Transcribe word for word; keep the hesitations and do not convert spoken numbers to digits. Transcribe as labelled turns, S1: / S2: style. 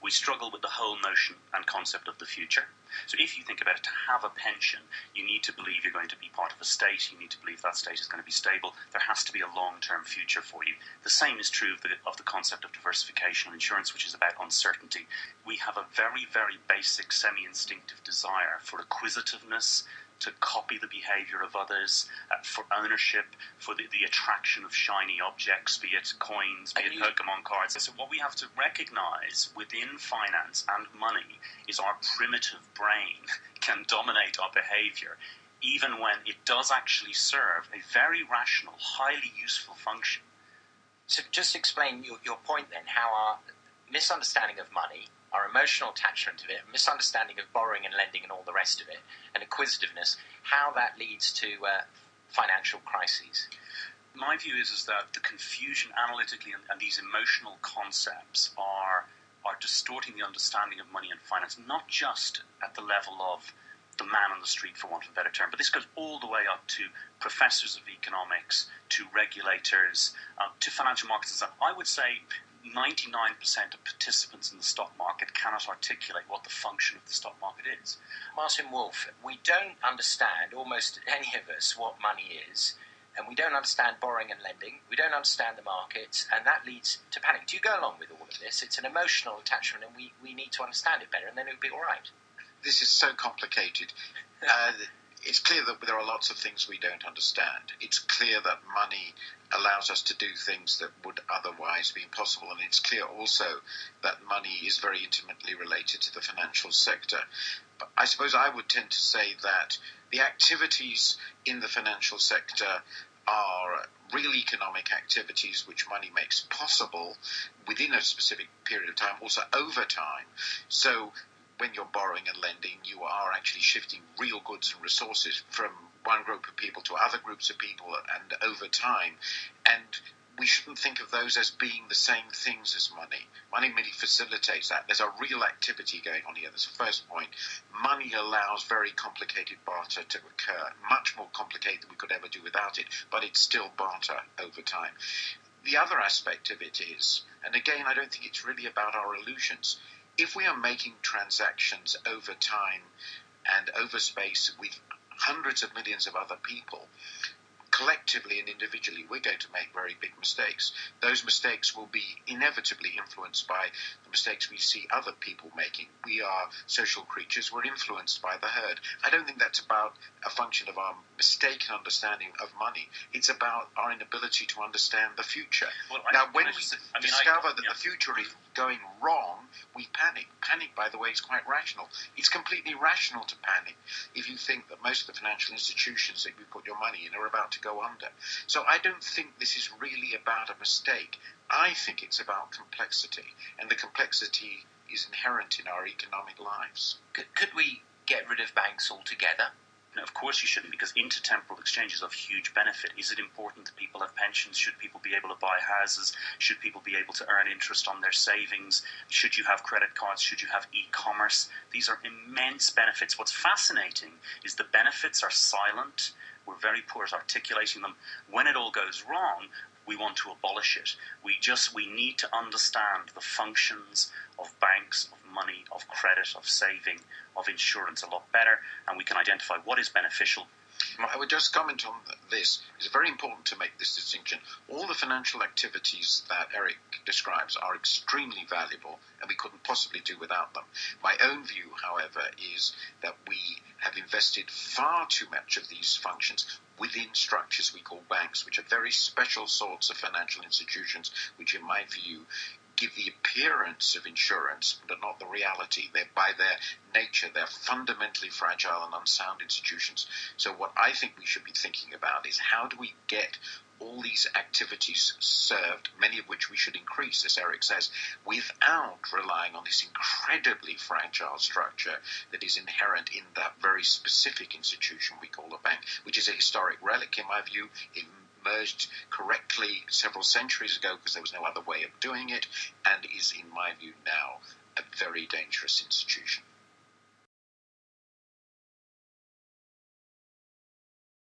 S1: we struggle with the whole notion and concept of the future. So if you think about it, to have a pension, you need to believe you're going to be part of a state, you need to believe that state is going to be stable, there has to be a long-term future for you. The same is true of the, of the concept of diversification insurance, which is about uncertainty. We have a very, very basic semi-instinctive desire for acquisitiveness, to copy the behaviour of others, uh, for ownership, for the, the attraction of shiny objects, be it coins, be it Pokemon cards. So what we have to recognise within finance and money is our primitive brain can dominate our behaviour, even when it does actually serve a very rational, highly useful function.
S2: So just explain your, your point then, how our misunderstanding of money, our emotional attachment to it, misunderstanding of borrowing and lending and all the rest of it, and acquisitiveness, how that leads to uh, financial crises.
S1: My view is, is that the confusion analytically and, and these emotional concepts are, are distorting the understanding of money and finance, not just at the level of the man on the street, for want of a better term, but this goes all the way up to professors of economics, to regulators, uh, to financial markets and stuff. I would say ninety-nine percent of participants in the stock market cannot articulate what the function of the stock market is.
S2: Martin Wolf, we don't understand, almost any of us, what money is, and we don't understand borrowing and lending, we don't understand the markets, and that leads to panic. Do you go along with all of this? It's an emotional attachment, and we, we need to understand it better, and then it'll be all right.
S3: This is so complicated. Uh, it's clear that there are lots of things we don't understand. It's clear that money allows us to do things that would otherwise be impossible, and it's clear also that money is very intimately related to the financial sector. But I suppose I would tend to say that the activities in the financial sector are real economic activities which money makes possible within a specific period of time, also over time. So when you're borrowing and lending, you are actually shifting real goods and resources from one group of people to other groups of people and over time. And we shouldn't think of those as being the same things as money. Money merely facilitates that. There's a real activity going on here. That's the first point. Money allows very complicated barter to occur, much more complicated than we could ever do without it, but it's still barter over time. The other aspect of it is, and again, I don't think it's really about our illusions, if we are making transactions over time and over space with hundreds of millions of other people, collectively and individually, we're going to make very big mistakes. Those mistakes will be inevitably influenced by the mistakes we see other people making. We are social creatures. We're influenced by the herd. I don't think that's about a function of our mistaken understanding of money. It's about our inability to understand the future. Well, now, when we just, I mean, discover I, that yeah. the future is going wrong, we panic. Panic, by the way, is quite rational. It's completely rational to panic if you think that most of the financial institutions that you put your money in are about to go under. So I don't think this is really about a mistake. I think it's about complexity, and the complexity is inherent in our economic lives.
S2: Could, could we get rid of banks altogether?
S1: No, of course you shouldn't, because intertemporal exchange is of huge benefit. Is it important that people have pensions? Should people be able to buy houses? Should people be able to earn interest on their savings? Should you have credit cards? Should you have e-commerce? These are immense benefits. What's fascinating is the benefits are silent. We're very poor at articulating them. When it all goes wrong, we want to abolish it. We just, we need to understand the functions of banks, of money, of credit, of saving, of insurance a lot better, and we can identify what is beneficial.
S3: I would just comment on this. It's very important to make this distinction. All the financial activities that Eric describes are extremely valuable, and we couldn't possibly do without them. My own view, however, is that we have invested far too much of these functions within structures we call banks, which are very special sorts of financial institutions, which in my view give the appearance of insurance, but not the reality. They're, by their nature, they're fundamentally fragile and unsound institutions. So what I think we should be thinking about is how do we get all these activities served, many of which we should increase, as Eric says, without relying on this incredibly fragile structure that is inherent in that very specific institution we call a bank, which is a historic relic, in my view. It emerged correctly several centuries ago because there was no other way of doing it, and is, in my view now, a very dangerous institution.